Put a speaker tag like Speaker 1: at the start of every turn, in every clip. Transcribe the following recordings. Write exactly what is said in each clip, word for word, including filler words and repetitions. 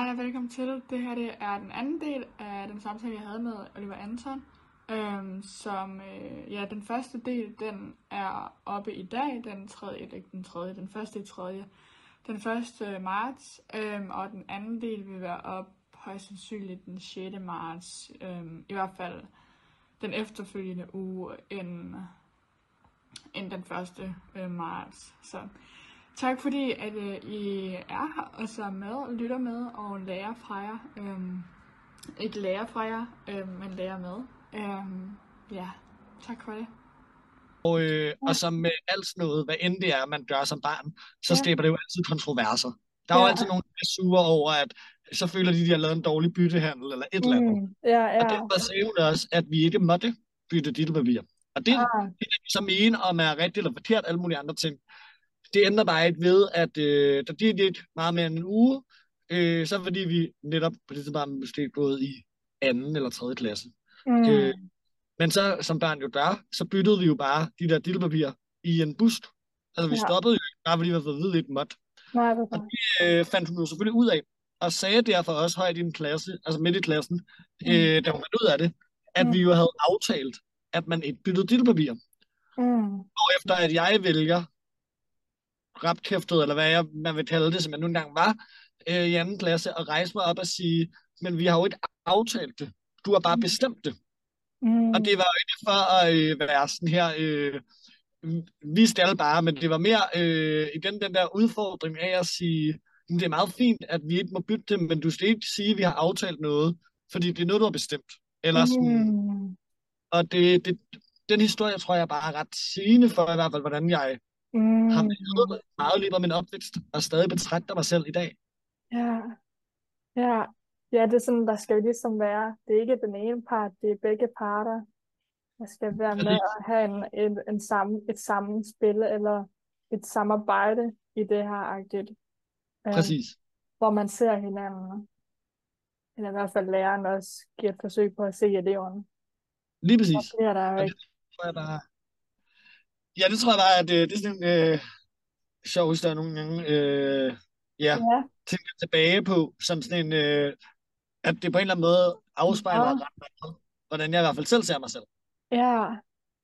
Speaker 1: Hej og velkommen til. Det her det er den anden del af den samtale, jeg havde med Oliver Anton. Øhm, som, øh, ja, den første del, den er oppe i dag, den tredje, ikke den tredje, den første i tredje, den første marts, øhm, og den anden del vil være op højst sandsynligt den sjette marts, øhm, i hvert fald den efterfølgende uge end, end den første øh, marts. Så tak fordi, at øh, I er her og så er med og lytter med og lærer fra jer. Øhm, ikke lærer fra jer, øhm, men lærer med. Øhm, ja, tak for det.
Speaker 2: Og, øh,
Speaker 1: Ja,
Speaker 2: og som med alt sådan noget, hvad end det er, man gør som barn, så
Speaker 1: ja,
Speaker 2: skaber det jo altid kontroverser. Der er jo altid
Speaker 1: ja,
Speaker 2: nogen, der er sure over, at så føler de, de har lavet en dårlig byttehandel eller et eller andet.
Speaker 1: mm, ja,
Speaker 2: Og
Speaker 1: ja,
Speaker 2: derfor sagde hun også, at vi ikke måtte bytte dillepapir. Og det,
Speaker 1: ah,
Speaker 2: det er så mene om er rigtigt eller forkert, alle mulige andre ting. Det ændrer bare ikke ved, at øh, der gik lidt meget mere end en uge, øh, så fordi vi netop på det tidspunkt måske gået i anden eller tredje klasse. Øh,
Speaker 1: mm,
Speaker 2: men så, som børn jo gør, så byttede vi jo bare de der dillepapir i en bust. Altså, vi
Speaker 1: ja,
Speaker 2: stoppede jo ikke, bare fordi vi havde fået at vide lidt måtte.
Speaker 1: nej, det
Speaker 2: Og
Speaker 1: er
Speaker 2: det øh, fandt hun jo selvfølgelig ud af, og sagde derfor også højt i en klasse, altså midt i klassen,
Speaker 1: mm,
Speaker 2: øh, da hun fandt ud af det, at vi
Speaker 1: mm,
Speaker 2: jo havde aftalt, at man ikke byttede dillepapir.
Speaker 1: mm,
Speaker 2: Og efter at jeg vælger rapkæftet, eller hvad jeg, man vil kalde det, som jeg nu engang var, øh, i anden klasse, og rejse mig op og sige, men vi har jo ikke aftalt det. Du har bare bestemt det. Og det
Speaker 1: mm,
Speaker 2: var jo ikke for at øh, være sådan her, øh, vi skal bare, men det var mere øh, igen den der udfordring af at sige, "Men det er meget fint, at vi ikke må bytte det, men du skal ikke sige, at vi har aftalt noget, fordi det er noget, du har bestemt." Eller sådan,
Speaker 1: mm,
Speaker 2: og det, det, den historie tror jeg bare er ret sigende for i hvert fald, hvordan jeg har
Speaker 1: mm,
Speaker 2: været meget i løbet af min opvækst, og stadig betragter mig selv i dag.
Speaker 1: ja, ja, ja, det er sådan, der skal jo ligesom være, det er ikke den ene part, det er begge parter. Jeg skal være med
Speaker 2: Præcis.
Speaker 1: at have en, en, en sammen, et sammenspil eller et samarbejde i det her agtigt, øhm,
Speaker 2: Præcis.
Speaker 1: hvor man ser hinanden, eller i hvert fald læreren også giver et forsøg på at se eleverne.
Speaker 2: Lige
Speaker 1: Og
Speaker 2: præcis.
Speaker 1: det er der jo
Speaker 2: Og det
Speaker 1: ikke.
Speaker 2: tror jeg bare, ja, det tror jeg bare, at øh, det er sådan en øh, sjov historie nogle gange, øh, ja,
Speaker 1: Ja,
Speaker 2: tænker tilbage på, som sådan en, øh, at det på en eller anden måde afspejler
Speaker 1: ja,
Speaker 2: ret meget, hvordan jeg i hvert fald selv ser mig selv.
Speaker 1: ja,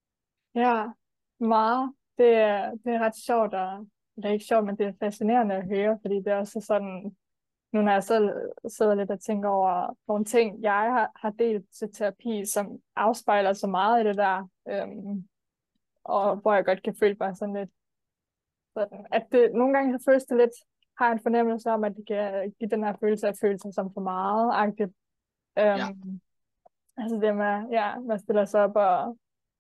Speaker 1: ja, meget. Det er, det er ret sjovt, og det er ikke sjovt, men det er fascinerende at høre, fordi det er også sådan, nu når jeg selv sidder lidt og tænker over nogle ting, jeg har, har delt til terapi, som afspejler så meget i det der, øhm, og hvor jeg godt kan føle mig sådan lidt, sådan, at det, nogle gange så føles det lidt, har jeg en fornemmelse om, at det kan give den her følelse af følelser som for meget, agtigt.
Speaker 2: Ja,
Speaker 1: Øhm, altså det med, ja, man stiller sig op og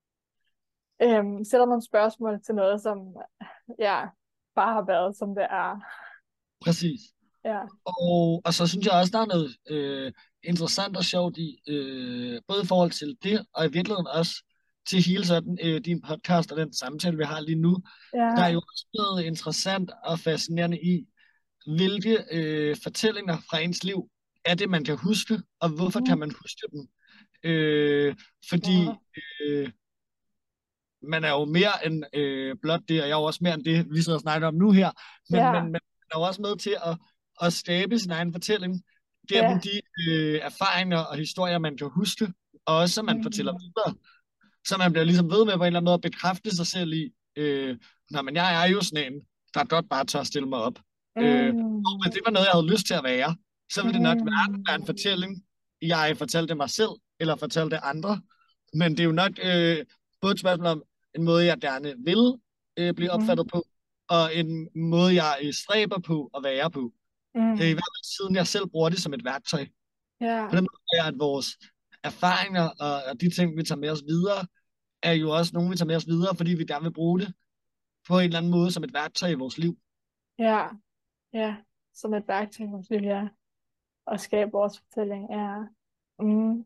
Speaker 1: øhm, stiller nogle spørgsmål til noget, som, ja, bare har været, som det er.
Speaker 2: præcis.
Speaker 1: Ja,
Speaker 2: Og, og så synes jeg også, der er noget øh, interessant og sjovt i, øh, både i forhold til det, og i virkeligheden også til hele sådan øh, din podcast og den samtale, vi har lige nu. Der er
Speaker 1: ja,
Speaker 2: jo også noget interessant og fascinerende i, hvilke øh, fortællinger fra ens liv er det, man kan huske, og hvorfor kan
Speaker 1: mm,
Speaker 2: man huske dem? Øh,
Speaker 1: ja,
Speaker 2: fordi øh, man er jo mere end øh, blot det, og jeg er jo også mere end det, vi sidder og snakker om nu her, men, men
Speaker 1: ja,
Speaker 2: man er jo også med til at, at skabe sin egen fortælling gennem
Speaker 1: ja,
Speaker 2: de øh, erfaringer og historier, man kan huske, og også som man fortæller
Speaker 1: mm,
Speaker 2: videre, så man bliver ligesom ved med på en eller anden måde at bekræfte sig selv i, øh, nej, men jeg er jo sådan en, der godt bare tør at stille mig op. Øh, og hvis
Speaker 1: mm,
Speaker 2: det var noget, jeg havde lyst til at være, så ville det nok hverken være en
Speaker 1: mm,
Speaker 2: fortælling, jeg fortalte mig selv, eller fortalte andre. Men det er jo nok øh, både et spørgsmål om en måde, jeg gerne vil øh, blive
Speaker 1: mm,
Speaker 2: opfattet på, og en måde, jeg øh, stræber på at være på. Øh, I
Speaker 1: mm,
Speaker 2: hvert fald siden jeg selv bruger det som et værktøj. På
Speaker 1: ja,
Speaker 2: den måde er, at vores erfaringer og, og de ting, vi tager med os videre, er jo også nogle, vi tager med os videre, fordi vi gerne vil bruge det på en eller anden måde som et værktøj i vores liv.
Speaker 1: ja, ja, som et værktøj, måske, ja, at skabe vores fortælling, ja. Mm,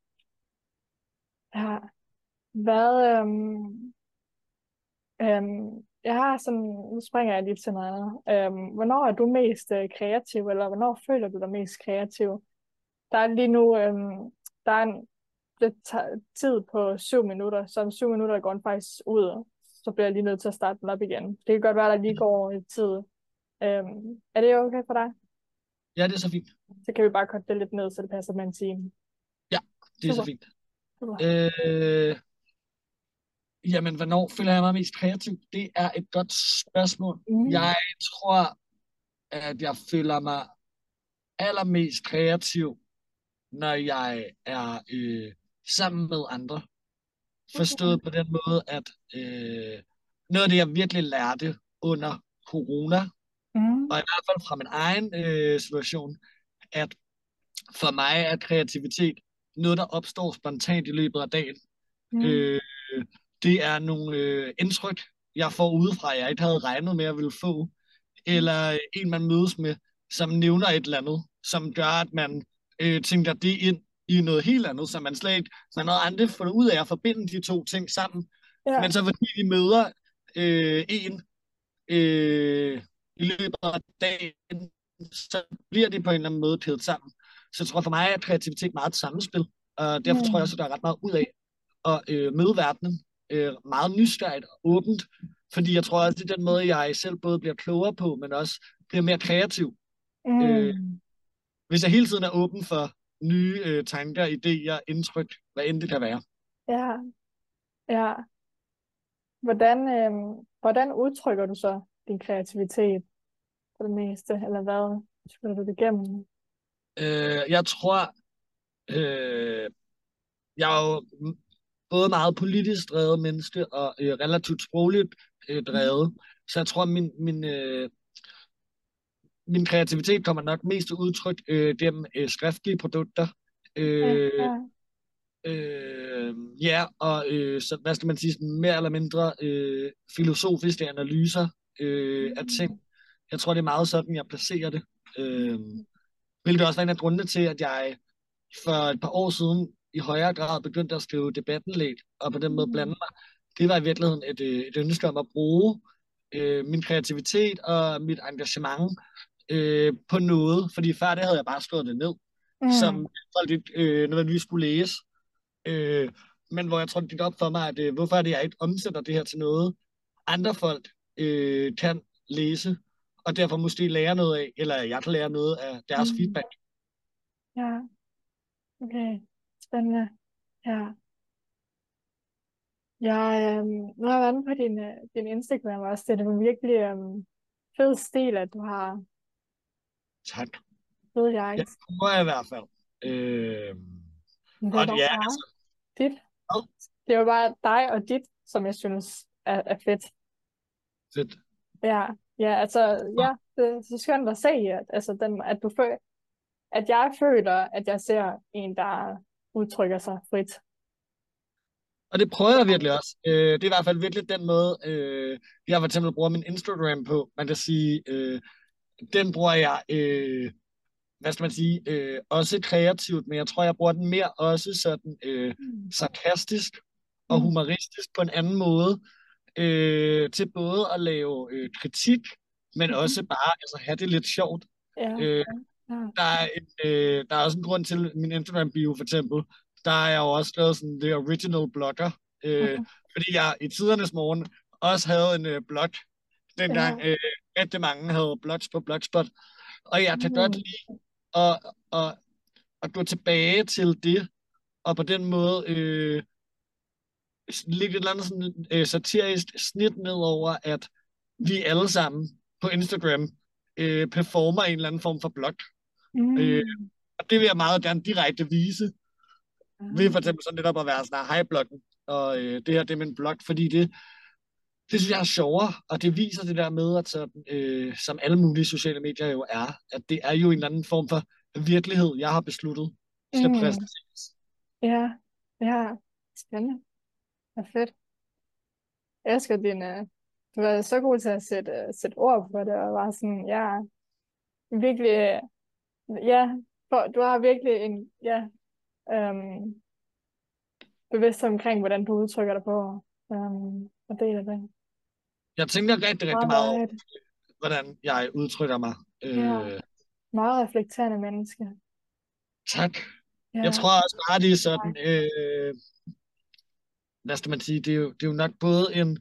Speaker 1: ja. Hvad, øhm, øhm, jeg har sådan, nu springer jeg lige til noget andet. Øhm, hvornår er du mest øh, kreativ, eller hvornår føler du dig mest kreativ? Der er lige nu, øhm, der er en lidt ta- tid på syv minutter, så om syv minutter går den faktisk ud, så bliver jeg lige nødt til at starte den op igen. Det kan godt være, der lige går lidt tid. Øhm, er det okay for dig?
Speaker 2: Ja, det er så fint.
Speaker 3: Så kan vi bare korte det lidt ned, så det passer med en time.
Speaker 2: Ja, det er så
Speaker 3: Super.
Speaker 2: fint.
Speaker 3: Super.
Speaker 2: Øh, jamen, hvornår føler jeg mig mest kreativ? Det er et godt spørgsmål.
Speaker 3: Mm.
Speaker 2: Jeg tror, at jeg føler mig allermest kreativ, når jeg er øh, sammen med andre.
Speaker 3: Okay.
Speaker 2: Forstået på den måde, at øh, noget af det, jeg virkelig lærte under corona,
Speaker 3: Mm.
Speaker 2: og i hvert fald fra min egen øh, situation, at for mig er kreativitet noget, der opstår spontant i løbet af dagen.
Speaker 3: Mm.
Speaker 2: Øh, det er nogle øh, indtryk, jeg får udefra, jeg ikke havde regnet med at ville få, eller en, man mødes med, som nævner et eller andet, som gør, at man øh, tænker det ind i noget helt andet, så man slet ikke, man havde aldrig fundet ud af at forbinde de to ting sammen.
Speaker 3: Ja.
Speaker 2: Men så fordi vi møder øh, en øh, i løbet af dagen, så bliver det på en eller anden måde kædet sammen. Så jeg tror for mig er kreativitet meget et sammenspil, og derfor tror jeg også,
Speaker 3: Mm.
Speaker 2: at der er ret meget ud af at øh, møde verdenen øh, meget nysgerrigt og åbent, fordi jeg tror også, det er den måde, jeg selv både bliver klogere på, men også bliver mere kreativ. Øh,
Speaker 3: Mm.
Speaker 2: hvis jeg hele tiden er åben for nye øh, tanker, idéer, indtryk, hvad end det kan være.
Speaker 3: Ja. Ja. Hvordan, øhm, hvordan udtrykker du så din kreativitet på det meste, eller hvad spiller du det igennem?
Speaker 2: Øh, jeg tror, øh, jeg er jo både meget politisk drevet menneske og øh, relativt sprogligt øh, drevet, så jeg tror, min, min, øh, min kreativitet kommer nok mest til udtryk øh, gennem øh, skriftlige produkter.
Speaker 3: Okay.
Speaker 2: Øh,
Speaker 3: Ja.
Speaker 2: øh, ja, og øh, så, hvad skal man sige, sådan mere eller mindre øh, filosofiske analyser øh, af ting. Jeg tror, det er meget sådan, jeg placerer det. Øh, hvilket også var en af grundene til, at jeg for et par år siden i højere grad begyndte at skrive debatindlæg, og på den måde blande mig. Det var i virkeligheden et, øh, et ønske om at bruge øh, min kreativitet og mit engagement øh, på noget, fordi før det havde jeg bare skrevet det ned,
Speaker 3: Mm.
Speaker 2: som folk ikke øh, nødvendigvis skulle læse. Øh, men hvor jeg tror, det gik op for mig, at øh, hvorfor er det, jeg ikke omsætter det her til noget, andre folk øh, kan læse, og derfor måske lære noget af, eller jeg kan lære noget af deres
Speaker 3: Mm.
Speaker 2: feedback.
Speaker 3: Ja. Okay. Spændende. Ja. Jeg, øhm, nu har jeg været inde på din, øh, din Instagram også. Det er en virkelig øhm, fed stil, at du har,
Speaker 2: Tak.
Speaker 3: ved jeg
Speaker 2: Ja,
Speaker 3: ikke.
Speaker 2: det prøver jeg i hvert fald. Øh,
Speaker 3: Men det
Speaker 2: og
Speaker 3: er bare
Speaker 2: ja,
Speaker 3: dig.
Speaker 2: altså,
Speaker 3: Dit.
Speaker 2: hvad?
Speaker 3: Det er jo bare dig og dit, som jeg synes er, er fedt.
Speaker 2: Fedt.
Speaker 3: Ja, ja, altså, ja, det er så skønt at se, at, altså, den, at du føler, at jeg føler, at jeg ser en, der udtrykker sig frit.
Speaker 2: Og det prøver jeg virkelig også. Øh, det er i hvert fald virkelig den måde, øh, jeg for eksempel bruger min Instagram på. Man kan sige, øh, den bruger jeg, øh, hvad skal man sige, øh, også kreativt, men jeg tror, jeg bruger den mere også sådan øh,
Speaker 3: Mm.
Speaker 2: sarkastisk og
Speaker 3: Mm.
Speaker 2: humoristisk på en anden måde, øh, til både at lave øh, kritik, men
Speaker 3: Mhm.
Speaker 2: også bare altså, have det lidt sjovt.
Speaker 3: Ja,
Speaker 2: Øh,
Speaker 3: ja,
Speaker 2: der, er en, øh, der er også en grund til min Instagram-bio, for eksempel. Der er jeg jo også skrevet sådan the original blogger, øh,
Speaker 3: ja.
Speaker 2: fordi jeg i tidernes morgen også havde en øh, blog, dengang
Speaker 3: Ja.
Speaker 2: øh, rigtig mange havde blogs på Blogspot. Og jeg kan godt
Speaker 3: Mm.
Speaker 2: lide at, at, at gå tilbage til det, og på den måde øh, lægge et eller andet sådan, øh, satirisk snit ned over, at vi alle sammen på Instagram øh, performer en eller anden form for blog. Øh,
Speaker 3: Mm.
Speaker 2: og det vil jeg meget gerne direkte vise,
Speaker 3: Ja.
Speaker 2: ved for eksempel sådan netop at være sådan her hej-bloggen, og øh, det her, det er min blog, fordi det, det synes jeg er sjovere, og det viser det der med, at sådan, øh, som alle mulige sociale medier jo er, at det er jo en eller anden form for virkelighed, jeg har besluttet, skal
Speaker 3: Mm.
Speaker 2: præsenteres.
Speaker 3: Ja, ja, spændende. Det er fedt. Jeg elsker din, øh, du er så god til at sætte, øh, sætte ord på det, og bare sådan, ja, virkelig, øh, ja, for, du har virkelig en, ja, øhm, bevidsthed omkring, hvordan du udtrykker dig på, øhm, og deler det.
Speaker 2: Jeg tænker rigtig, rigtig
Speaker 3: Meget
Speaker 2: meget over,
Speaker 3: dejligt.
Speaker 2: hvordan jeg udtrykker mig.
Speaker 3: Ja,
Speaker 2: Øh,
Speaker 3: meget reflekterende menneske.
Speaker 2: tak. Jeg
Speaker 3: Ja,
Speaker 2: tror også bare, det er sådan, øh, hvad skal man sige, det er jo, det er jo nok både en,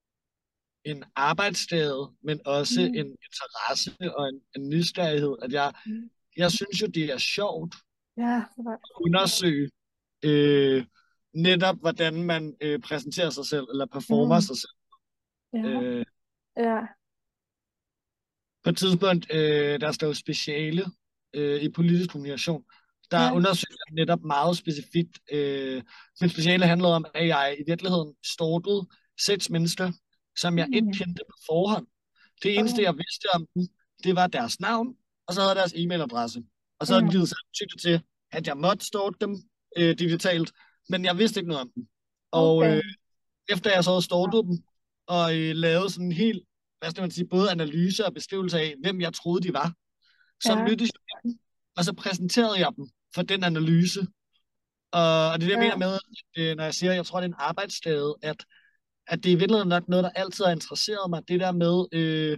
Speaker 2: en arbejdssted, men også
Speaker 3: mm.
Speaker 2: en interesse og en, en nysgerrighed, at jeg,
Speaker 3: Mm.
Speaker 2: jeg synes jo, det er sjovt
Speaker 3: Ja, det var...
Speaker 2: at undersøge øh, netop, hvordan man øh, præsenterer sig selv, eller performer
Speaker 3: Mm,
Speaker 2: sig selv.
Speaker 3: ja,
Speaker 2: Øh,
Speaker 3: ja.
Speaker 2: på et tidspunkt, øh, der står speciale øh, i politisk kommunikation, der
Speaker 3: Ja.
Speaker 2: undersøgte jeg netop meget specifikt. Øh, mit speciale handlede om, at jeg i virkeligheden stalkede seks mennesker, som jeg ikke
Speaker 3: Mm,
Speaker 2: kendte på forhånd. Det eneste,
Speaker 3: okay.
Speaker 2: jeg vidste om dem, det var deres navn, og så havde deres e-mailadresse. Og så havde de
Speaker 3: Mm,
Speaker 2: givet samtykke til, at jeg måtte stalke dem øh, digitalt, men jeg vidste ikke noget om dem. Og
Speaker 3: okay.
Speaker 2: øh, efter jeg så havde stalket dem, og øh, lavet sådan en helt, hvad skal man sige, både analyse og beskrivelse af, hvem jeg troede, de var, så
Speaker 3: Ja,
Speaker 2: mødtes jeg med dem, og så præsenterede jeg dem for den analyse. Og, og det er det, jeg mener
Speaker 3: ja.
Speaker 2: med, at, øh, når jeg siger, at jeg tror, det er en arbejdsstade, at, at det er i virkeligheden nok noget, der altid har interesseret mig, det der med, øh,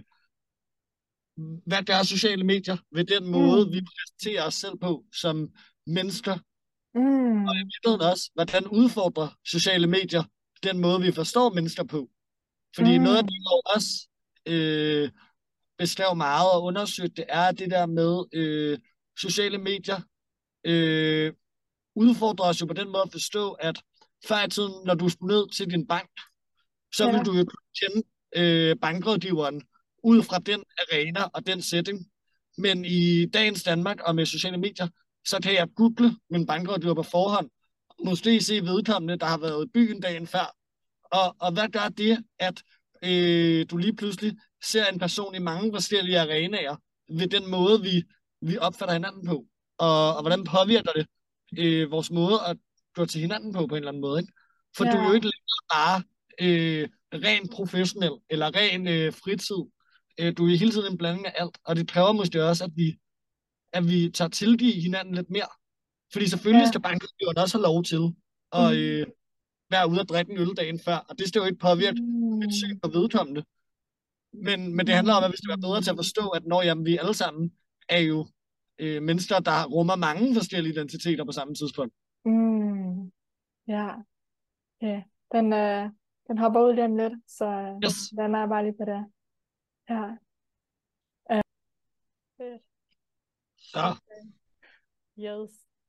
Speaker 2: hvad gør sociale medier ved den måde, vi
Speaker 3: Mm,
Speaker 2: præsenterer os selv på som mennesker, og i
Speaker 3: mm,
Speaker 2: virkeligheden også, hvordan udfordrer sociale medier den måde, vi forstår mennesker på. Fordi noget af det,
Speaker 3: mm,
Speaker 2: jeg også øh, beskrev meget og undersøgte, det er det der med øh, sociale medier øh, udfordrer os jo på den måde at forstå, at før i tiden, når du skulle ned til din bank, så vil
Speaker 3: ja.
Speaker 2: du jo kunne kende øh, bankrådgiveren ud fra den arena og den setting. Men i dagens Danmark og med sociale medier, så kan jeg google min bankrådgiver på forhånd, måske se vedkommende, der har været i byen dagen før. Og, og hvad gør det, at øh, du lige pludselig ser en person i mange forskellige arenaer ved den måde, vi, vi opfatter hinanden på? Og, og hvordan påvirker det øh, vores måde at gå til hinanden på på en eller anden måde? Ikke? For du er jo
Speaker 3: Ja.
Speaker 2: ikke længere bare øh, ren professionel eller ren øh, fritid. Øh, du er hele tiden en blanding af alt, og det kræver måske også, at vi, at vi tager tilgive hinanden lidt mere. Fordi selvfølgelig
Speaker 3: Ja.
Speaker 2: skal bankrådgiveren også have lov til at
Speaker 3: Mm,
Speaker 2: øh, være ude og drikke en øl dagen før, og det skal jo ikke påvirke mit syn
Speaker 3: mm,
Speaker 2: på vedkommende. Men, men det handler om,
Speaker 3: mm,
Speaker 2: at vi skal være bedre til at forstå, at når jamen, vi alle sammen er jo øh, mennesker, der rummer mange forskellige identiteter på samme tidspunkt.
Speaker 3: mm. Ja. Ja. Den, øh, den hopper ud lige om lidt, så øh,
Speaker 2: Yes.
Speaker 3: den er bare lige på det. Ja. Øh, fedt.
Speaker 2: Så,
Speaker 3: Yes.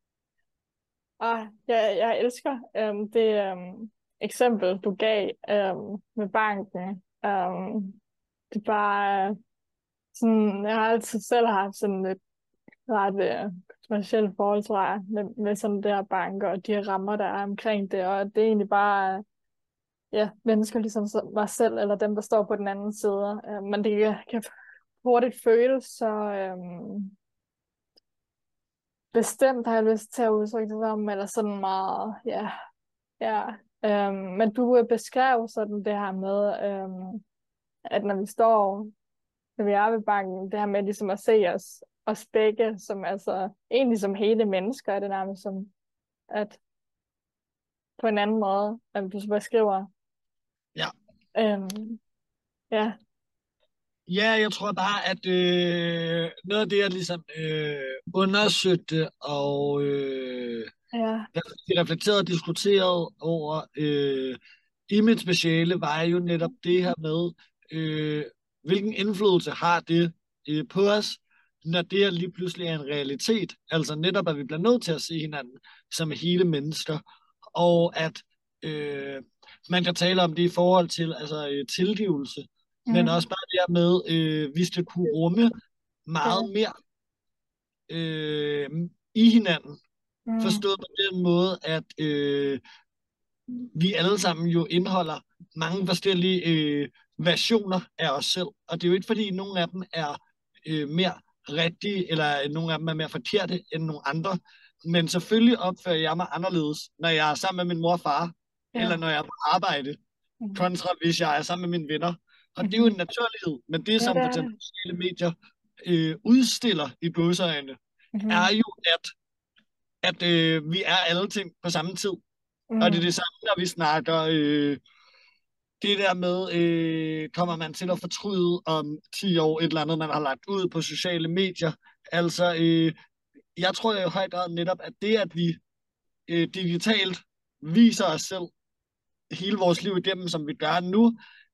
Speaker 3: Ah, jeg, jeg elsker øhm, det øhm, eksempel, du gav øhm, med banken. Øhm, det er bare sådan, jeg har altid selv haft sådan et ret øh, specielt forhold, tror jeg, med, med sådan der banker og de rammer, der er omkring det. Og det er egentlig bare, ja, mennesker ligesom så- mig selv, eller dem, der står på den anden side. Øh, men det kan, kan hurtigt føles så øhm, bestemt, har jeg lyst til at udtrykke det som, eller sådan meget, ja. Ja, øhm, men du øh, beskrev sådan det her med, øhm, at når vi står, når vi er ved banken, det her med ligesom at se os, os begge, som altså, egentlig som hele mennesker, er det nærmest som, at på en anden måde, at du så beskriver.
Speaker 2: ja.
Speaker 3: Øhm, ja,
Speaker 2: Ja, jeg tror bare, at øh, noget af det, jeg ligesom øh, undersøgte og øh,
Speaker 3: ja,
Speaker 2: reflekteret og diskuteret over øh, i mit speciale, var jo netop det her med, øh, hvilken indflydelse har det øh, på os, når det her lige pludselig er en realitet. Altså netop, at vi bliver nødt til at se hinanden som hele mennesker, og at øh, man kan tale om det i forhold til altså, øh, tilgivelse, men
Speaker 3: mm,
Speaker 2: også bare det her med, øh, vi skal kunne rumme meget
Speaker 3: ja,
Speaker 2: mere øh, i hinanden.
Speaker 3: mm,
Speaker 2: Forstået på den måde, at øh, vi alle sammen jo indeholder mange forskellige øh, versioner af os selv. Og det er jo ikke fordi, nogle af dem er øh, mere rigtige, eller nogle af dem er mere forkerte end nogle andre. Men selvfølgelig opfører jeg mig anderledes, når jeg er sammen med min mor og far, eller
Speaker 3: ja,
Speaker 2: når jeg er på arbejde,
Speaker 3: mm,
Speaker 2: kontra hvis jeg er sammen med mine venner. Og det er jo
Speaker 3: mhm.
Speaker 2: en naturlighed, men det
Speaker 3: Ja,
Speaker 2: som
Speaker 3: det
Speaker 2: for
Speaker 3: er
Speaker 2: eksempel
Speaker 3: det.
Speaker 2: sociale medier øh, udstiller i gåseøjne, er
Speaker 3: Mhm,
Speaker 2: jo, at, at øh, vi er alle ting på samme tid. Og det er det
Speaker 3: mm,
Speaker 2: samme, når vi snakker øh, det der med, øh, kommer man til at fortryde om ti år et eller andet, man har lagt ud på sociale medier. Altså, øh, jeg tror jo i høj grad netop, at det, at vi øh, digitalt viser os selv hele vores liv igennem, som vi gør nu,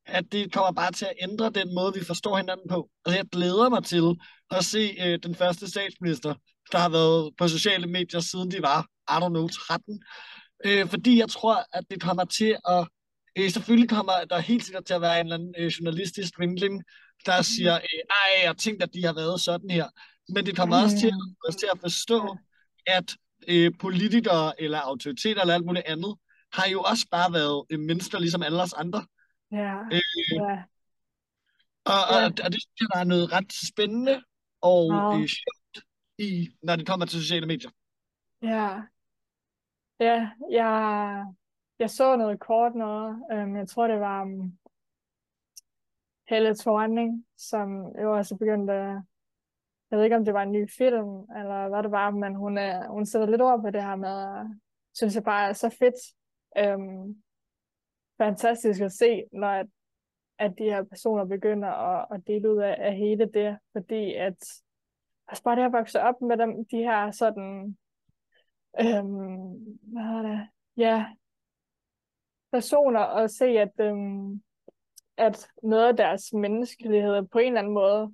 Speaker 2: at det kommer bare til at ændre den måde, vi forstår hinanden på. Altså, jeg glæder mig til at se øh, den første statsminister, der har været på sociale medier, siden de var, I don't know, tretten. Øh, fordi jeg tror, at det kommer til at... Øh, selvfølgelig kommer der helt sikkert til at være en eller anden øh, journalistisk vinkling, der siger, øh, ej, jeg tænkte, at de har været sådan her. Men det kommer også til,
Speaker 3: Mm.
Speaker 2: os til at forstå, at øh, politikere eller autoriteter eller alt muligt andet, har jo også bare været øh, mennesker, ligesom alle os andre.
Speaker 3: Ja,
Speaker 2: Øh,
Speaker 3: ja,
Speaker 2: og, og,
Speaker 3: ja,
Speaker 2: og det synes jeg, der er noget ret spændende og
Speaker 3: meget.
Speaker 2: øh, sjovt i, når det kommer til sociale medier.
Speaker 3: Ja, ja, jeg, jeg så noget kort noget. Um, jeg tror, det var um, Helle Thorning, som jo også begyndte, jeg ved ikke, om det var en ny film, eller hvad det var, men hun, er, hun sætter lidt ord på det her med, synes jeg bare er så fedt. Um, fantastisk at se, når at, at de her personer begynder at, at dele ud af, af hele det, fordi at altså bare det at vokse op med dem, de her sådan, øhm, hvad hedder det, ja, personer, og se, at, øhm, at noget af deres menneskelighed på en eller anden måde,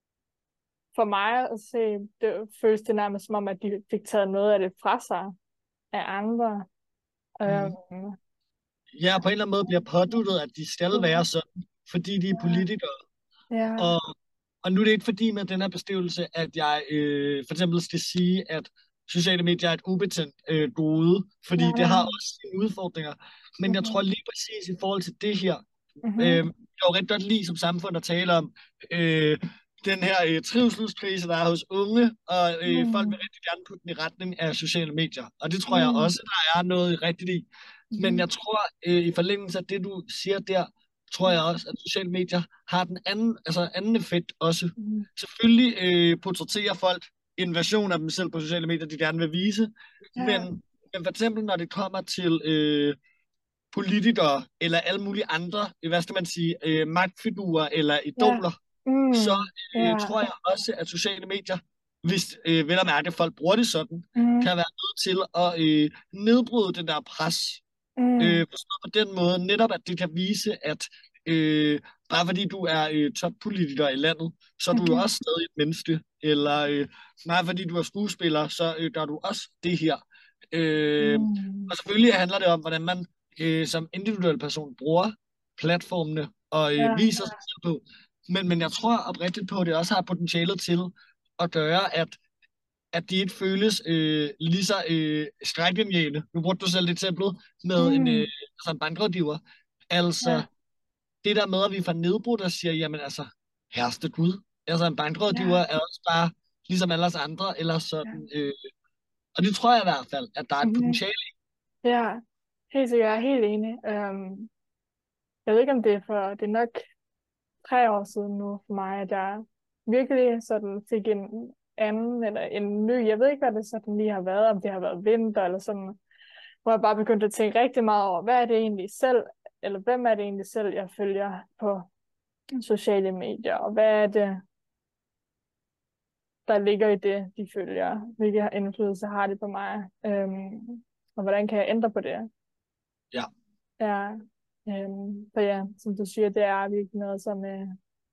Speaker 3: for mig at se, det føles det nærmest som om, at de fik taget noget af det fra sig af andre.
Speaker 2: Mm.
Speaker 3: Øhm,
Speaker 2: Ja, på en eller anden måde bliver påduttet, at de skal være sådan, fordi de er politikere.
Speaker 3: ja,
Speaker 2: Og, og nu er det ikke fordi med den her beskrivelse, at jeg øh, for eksempel skal sige, at sociale medier er et ubetændt øh, gode, fordi
Speaker 3: ja,
Speaker 2: det har også sine udfordringer. Men jeg tror
Speaker 3: mhm,
Speaker 2: lige præcis i forhold til det her,
Speaker 3: mhm,
Speaker 2: øh, jeg er jo rigtig godt lide som samfund at tale om øh, den her øh, trivselskrise, der er hos unge, og øh, folk vil
Speaker 3: mm,
Speaker 2: rigtig gerne putte den i retning af sociale medier. Og det tror jeg
Speaker 3: mm,
Speaker 2: også, der er noget rigtigt i. Men
Speaker 3: mhm,
Speaker 2: jeg tror, øh, i forlængelse af det, du siger der, tror jeg også, at sociale medier har den anden, altså anden effekt også.
Speaker 3: mhm,
Speaker 2: Selvfølgelig øh, portrætterer folk en version af dem selv på sociale medier, de gerne vil vise,
Speaker 3: ja,
Speaker 2: men, men for eksempel når det kommer til øh, politikere eller alle mulige andre, øh, hvad skal man sige, øh, magtfigurer eller
Speaker 3: ja,
Speaker 2: idoler, så
Speaker 3: mm,
Speaker 2: øh,
Speaker 3: ja,
Speaker 2: tror jeg også, at sociale medier, hvis øh, vel at mærke, at folk bruger det sådan,
Speaker 3: mm,
Speaker 2: kan være nødt til at øh, nedbryde den der pres. Øh,
Speaker 3: mm,
Speaker 2: forstået på den måde, netop at det kan vise, at øh, bare fordi du er øh, toppolitiker i landet, så er du jo
Speaker 3: mhm,
Speaker 2: også stadig et menneske. Eller øh, bare fordi du er skuespiller, så øh, gør du også det her. Øh,
Speaker 3: mm,
Speaker 2: og selvfølgelig handler det om, hvordan man øh, som individuel person bruger platformene og
Speaker 3: ja,
Speaker 2: øh, viser sig selv på. Men, men jeg tror oprigtigt på, at det også har potentialet til at gøre, at at de ikke føles øh, lige så øh, skrækindjagende. Nu brugte du selv et eksempel med en, øh,
Speaker 3: mm,
Speaker 2: altså en bankrådgiver. Altså,
Speaker 3: ja,
Speaker 2: det der med, at vi får nedbrudt og siger, jamen altså, herreste Gud. Altså, en bankrådgiver
Speaker 3: ja,
Speaker 2: er også bare ligesom alle os andre, eller
Speaker 3: ja,
Speaker 2: sådan. Øh, og det tror jeg i hvert fald, at der er et
Speaker 3: mhm,
Speaker 2: potentiale.
Speaker 3: ja, helt sikkert, jeg er helt enig. Um, jeg ved ikke, om det er for, det er nok tre år siden nu for mig, at jeg virkelig sådan fik en anden, eller en ny, jeg ved ikke, hvad det sådan lige har været, om det har været vinter, eller sådan, hvor jeg bare begyndte at tænke rigtig meget over, hvad er det egentlig selv, eller hvem er det egentlig selv, jeg følger på sociale medier, og hvad er det, der ligger i det, de følger, hvilke indflydelse har det på mig, øhm, og hvordan kan jeg ændre på det?
Speaker 2: Ja.
Speaker 3: Ja, øhm, så ja, som du siger, det er virkelig noget, som øh,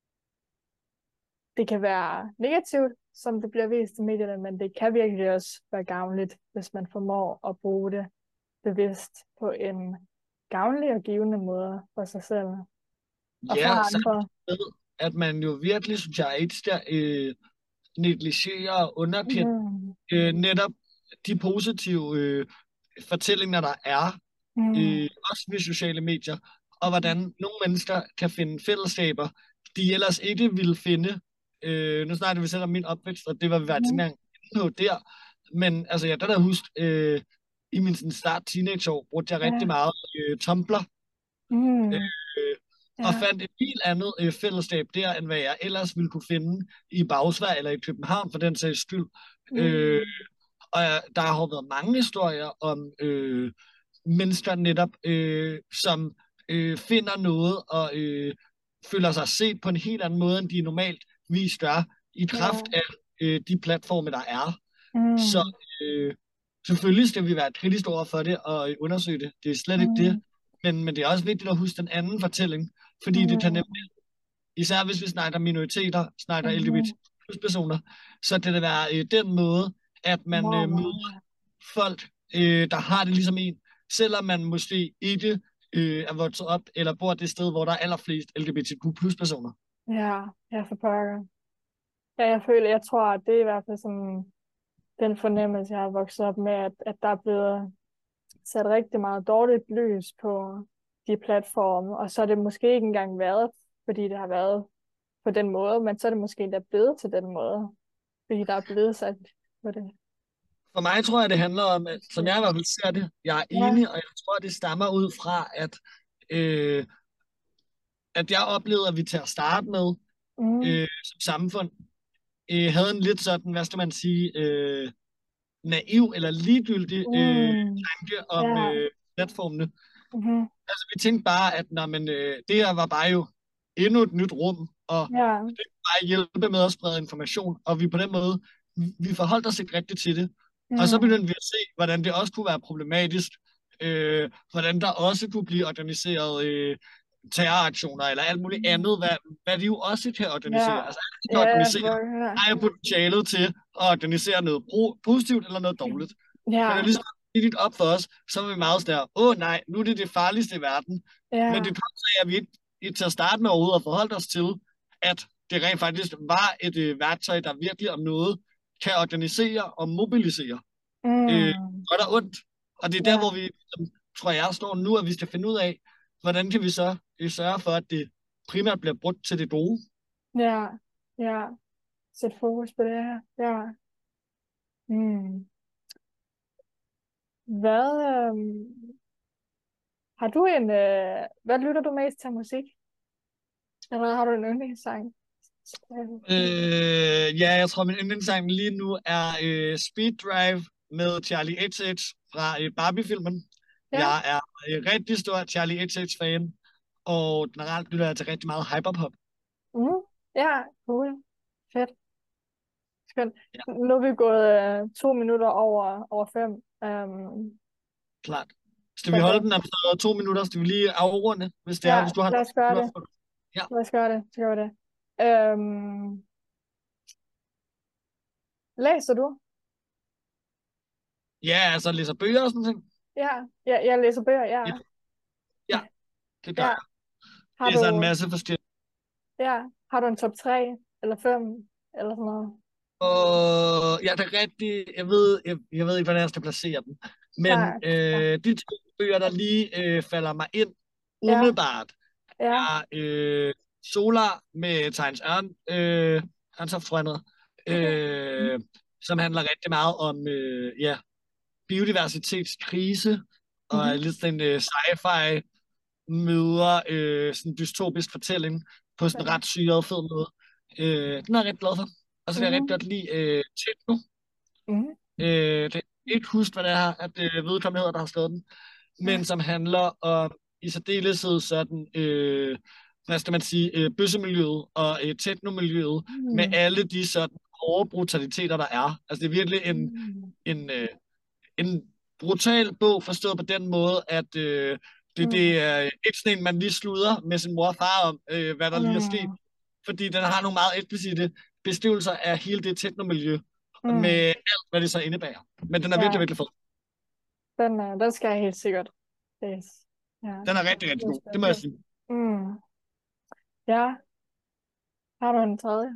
Speaker 3: det kan være negativt, som det bliver vist i medierne, men det kan virkelig også være gavnligt, hvis man formår at bruge det bevidst på en gavnlig og givende måde for sig selv og for
Speaker 2: Ja,
Speaker 3: andre.
Speaker 2: samtidig med, at man jo virkelig, synes jeg, et sted øh, negligerer og underkender
Speaker 3: Mm,
Speaker 2: øh, netop de positive øh, fortællinger, der er
Speaker 3: mm,
Speaker 2: øh, også ved sociale medier, og hvordan nogle mennesker kan finde fællesskaber, de ellers ikke ville finde. Øh, nu snakker vi selv om min opvækst, og det var vi været
Speaker 3: mm,
Speaker 2: tænkt på der, men altså jeg kan da huske, øh, i min sådan, start teenageår, brugte jeg rigtig
Speaker 3: ja,
Speaker 2: meget øh, Tumblr,
Speaker 3: mm,
Speaker 2: øh, og
Speaker 3: ja,
Speaker 2: fandt et helt andet øh, fællesskab der, end hvad jeg ellers ville kunne finde i Bagsværd eller i København, for den sags skyld. Øh,
Speaker 3: mm,
Speaker 2: og jeg, der har jo været mange historier om øh, mennesker netop, øh, som øh, finder noget og øh, føler sig set på en helt anden måde, end de normalt vis gør, i kraft
Speaker 3: ja,
Speaker 2: af øh, de platforme, der er.
Speaker 3: mm,
Speaker 2: Så øh, selvfølgelig skal vi være kritiske over for det og øh, undersøge det. Det er slet ikke det.
Speaker 3: mm,
Speaker 2: Men, men det er også vigtigt at huske den anden fortælling, fordi det kan
Speaker 3: Mm.
Speaker 2: nemlig, især hvis vi snakker minoriteter, snakker L G B T
Speaker 3: Mhm.
Speaker 2: plus personer, så det vil være øh, den måde, at man øh,
Speaker 3: Mormor,
Speaker 2: møder
Speaker 3: ja.
Speaker 2: folk, øh, der har det ligesom en, selvom man måske ikke øh, er vokset op, eller bor det sted, hvor der er allerflest L G B T Q plus personer.
Speaker 3: Ja, ja, for pokker. Ja, jeg føler, jeg tror, at det er i hvert fald sådan den fornemmelse, jeg har vokset op med, at, at der er blevet sat rigtig meget dårligt lys på de platforme, og så er det måske ikke engang været, fordi det har været på den måde, men så er det måske endda blevet til den måde, fordi der er blevet sat på det.
Speaker 2: For mig tror jeg, det handler om, at, som jeg i hvert fald ser det, jeg er
Speaker 3: Ja.
Speaker 2: enig, og jeg tror, det stammer ud fra, at, øh, at jeg oplevede, at vi til at starte med,
Speaker 3: Mm.
Speaker 2: øh, som samfund, øh, havde en lidt sådan, hvad skal man sige, øh, naiv eller ligegyldig øh,
Speaker 3: Mm.
Speaker 2: tanke om
Speaker 3: Ja.
Speaker 2: øh, platformene.
Speaker 3: Mm-hmm.
Speaker 2: Altså, vi tænkte bare, at når man, øh, det her var bare jo endnu et nyt rum, og
Speaker 3: Ja.
Speaker 2: det kunne bare hjælpe med at sprede information, og vi på den måde, vi forholdt os ikke rigtigt til det. Og så
Speaker 3: Mm.
Speaker 2: begyndte vi at se, hvordan det også kunne være problematisk, øh, hvordan der også kunne blive organiseret øh, terroraktioner, eller alt muligt andet, hvad, hvad de jo også kan organisere.
Speaker 3: Ja.
Speaker 2: Altså, alt kan
Speaker 3: Ja,
Speaker 2: organisere,
Speaker 3: for, ja.
Speaker 2: har jeg potentialet til at organisere noget pro- positivt eller noget dårligt. Men
Speaker 3: Ja.
Speaker 2: det er ligesom lidt op for os, så var vi meget sådan der, åh nej, nu er det det farligste i verden.
Speaker 3: Ja.
Speaker 2: Men det kom så af, at vi ikke ikke til at starte med overhovedet at forholde os til, at det rent faktisk var et øh, værktøj, der virkelig om noget kan organisere og mobilisere. Øh,
Speaker 3: Mm.
Speaker 2: godt og ondt. Og det er der,
Speaker 3: Ja.
Speaker 2: hvor vi, som, tror jeg, står nu, at vi skal finde ud af, hvordan kan vi så øh, sørge for, at det primært bliver brugt til det gode.
Speaker 3: Ja. Ja. Sæt fokus på det her. Ja. Mm. Hvad, øhm, har du en, øh, hvad lytter du mest til musik? Eller har du en yndlingssang?
Speaker 2: Øh, ja, jeg tror, min yndlingssang lige nu er øh, Speed Drive med Charlie X H fra øh, Barbie-filmen.
Speaker 3: Ja.
Speaker 2: Jeg er øh, rigtig stor Charlie X H-fan, og generelt lytter jeg til rigtig meget hyperpop.
Speaker 3: Mm. Ja, cool. Fedt. Skønt.
Speaker 2: Ja,
Speaker 3: Nu er vi gået øh, to minutter over, over fem. Um,
Speaker 2: klart. Skal
Speaker 3: så
Speaker 2: vi holde
Speaker 3: det,
Speaker 2: den efter to minutter? Skal vi lige afrunde, hvis det er,
Speaker 3: ja,
Speaker 2: hvis du har
Speaker 3: lad os gøre det.
Speaker 2: noget? Ja,
Speaker 3: Lad os gøre det. Så gør vi det. Um, læser du?
Speaker 2: ja, altså læser bøger og sådan noget.
Speaker 3: Ja, ja, jeg læser bøger, ja.
Speaker 2: Ja, ja, det gør
Speaker 3: Ja.
Speaker 2: jeg.
Speaker 3: Har
Speaker 2: Læser en
Speaker 3: du,
Speaker 2: masse forskellige.
Speaker 3: ja, har du en top tre eller fem eller sådan noget?
Speaker 2: Og ja, det er rigtigt. Jeg ved, jeg, jeg ved ikke, hvordan jeg skal placere dem. Men
Speaker 3: Nej. Ja.
Speaker 2: øh, de to bøger, der lige øh, falder mig ind
Speaker 3: Ja.
Speaker 2: umiddelbart,
Speaker 3: Ja.
Speaker 2: er øh, Solar med Tegns Ørn, øh, Ørntoft-frøndet, øh, som handler rigtig meget om øh, ja, biodiversitetskrise, og er
Speaker 3: Mm-hmm.
Speaker 2: lidt sådan en øh, sci-fi møder øh, sådan en dystopisk fortælling på sådan en ret syret, fed måde. Øh, den er jeg rigtig glad for. Og så kan jeg rigtig
Speaker 3: Mm-hmm.
Speaker 2: godt lide øh, Techno.
Speaker 3: Mm-hmm.
Speaker 2: Øh, det er ikke huske, hvad det er, at øh, vedkommende hedder, der har skrevet den, men
Speaker 3: Ja.
Speaker 2: som handler om i særdeleshed sådan, øh, hvad skal man sige, øh, bøssemiljøet og øh, technomiljøet,
Speaker 3: Mm.
Speaker 2: med alle de sådan hårde brutaliteter, der er. Altså det er virkelig en,
Speaker 3: Mm.
Speaker 2: en, øh, en brutal bog, forstået på den måde, at øh, det,
Speaker 3: Mm.
Speaker 2: det er ikke sådan en, man lige sluder med sin mor og far om, øh, hvad der lige er sket.
Speaker 3: Mm.
Speaker 2: Fordi den har nogle meget eksplicite beskrivelser af hele det technomiljø,
Speaker 3: Mm.
Speaker 2: med alt, hvad det så indebærer. Men den er
Speaker 3: Ja.
Speaker 2: virkelig, virkelig fed.
Speaker 3: Den, øh, den skal jeg helt sikkert læse. Ja.
Speaker 2: Den er rigtig, rigtig god. Det må jeg sige.
Speaker 3: Mm. Ja. Har du en tredje?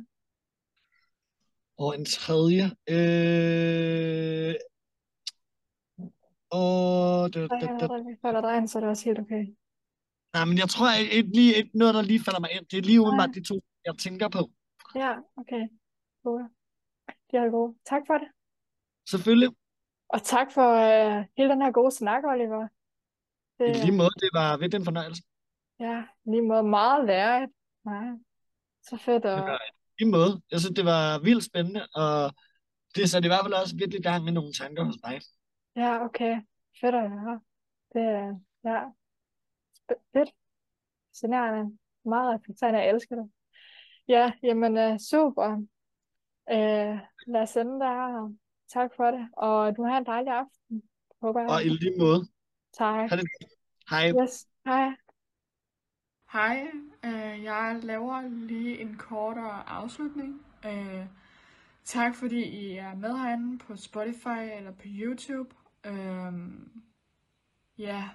Speaker 2: Og en tredje. Øh... Og... Det,
Speaker 3: Nej,
Speaker 2: det,
Speaker 3: jeg
Speaker 2: det.
Speaker 3: falder dig ind, så er det også helt okay.
Speaker 2: Nej, men jeg tror, at et, lige, et, noget, der lige falder mig ind, det er lige umiddelbart de to, jeg tænker på.
Speaker 3: Ja, okay. Cool. Det er gode. Tak for det.
Speaker 2: Selvfølgelig.
Speaker 3: Og tak for øh, hele den her gode snak, Oliver. Det,
Speaker 2: I lige måde, det var ved den fornøjelse.
Speaker 3: ja, lige måde meget lærerigt. Nej, så fedt. Og...
Speaker 2: Ja, i lige måde. Jeg synes, det var vildt spændende, og det satte i hvert fald også virkelig gang med nogle tanker hos mig.
Speaker 3: Ja, okay. Fedt at høre. Det er, ja, sp- fedt. Fascinerende. Meget reflekterende. Jeg elsker det. Ja, jamen øh, super. Øh, lad os sende der. Tak for det. Og du har en dejlig aften. Håber jeg.
Speaker 2: Og i lige måde.
Speaker 3: Tak.
Speaker 2: Ha' det godt. Hej.
Speaker 3: Yes. Hej.
Speaker 1: Hej, øh, jeg laver lige en kortere afslutning. Øh, tak fordi I er med herinde på Spotify eller på YouTube. Øh, ja,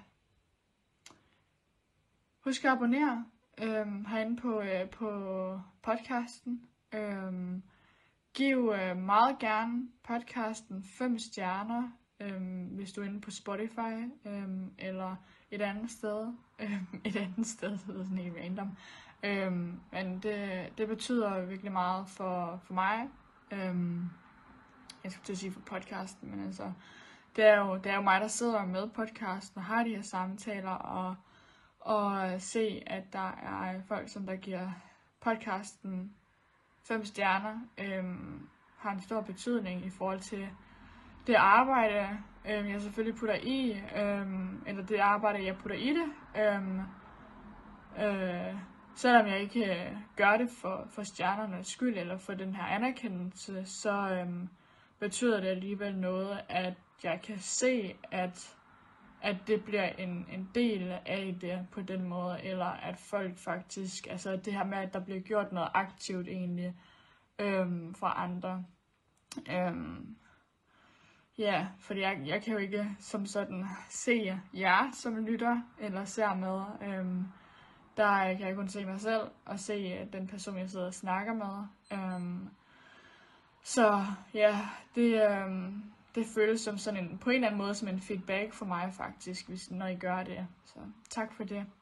Speaker 1: husk at abonnere øh, herinde på, øh, på podcasten. Øh, giv øh, meget gerne podcasten fem stjerner, øh, hvis du er inde på Spotify øh, eller et andet sted. Øh, et andet sted, så det er sådan helt random. Øh, men det, det betyder virkelig meget for, for mig. Øh, jeg skulle til at sige for podcasten, men altså, det er jo, det er jo mig, der sidder med podcasten og har de her samtaler, og, og se, at der er folk, som der giver podcasten fem stjerner, øhm, har en stor betydning i forhold til det arbejde, øhm, jeg selvfølgelig putter i, øhm, eller det arbejde, jeg putter i det. Øhm, øh, selvom jeg ikke øh, gør det for, for stjernernes skyld, eller for den her anerkendelse, så øhm, betyder det alligevel noget, at jeg kan se, at, at det bliver en, en del af det på den måde, eller at folk faktisk, altså det her med, at der bliver gjort noget aktivt egentlig, Øhm, fra andre. Øhm, ja, fordi jeg, jeg kan jo ikke som sådan se jer som lytter eller ser med. Øhm, der kan jeg kun se mig selv og se den person, jeg sidder og snakker med. Øhm, så ja, det, øhm, det føles som sådan en, på en eller anden måde som en feedback for mig faktisk, hvis når I gør det. Så tak for det.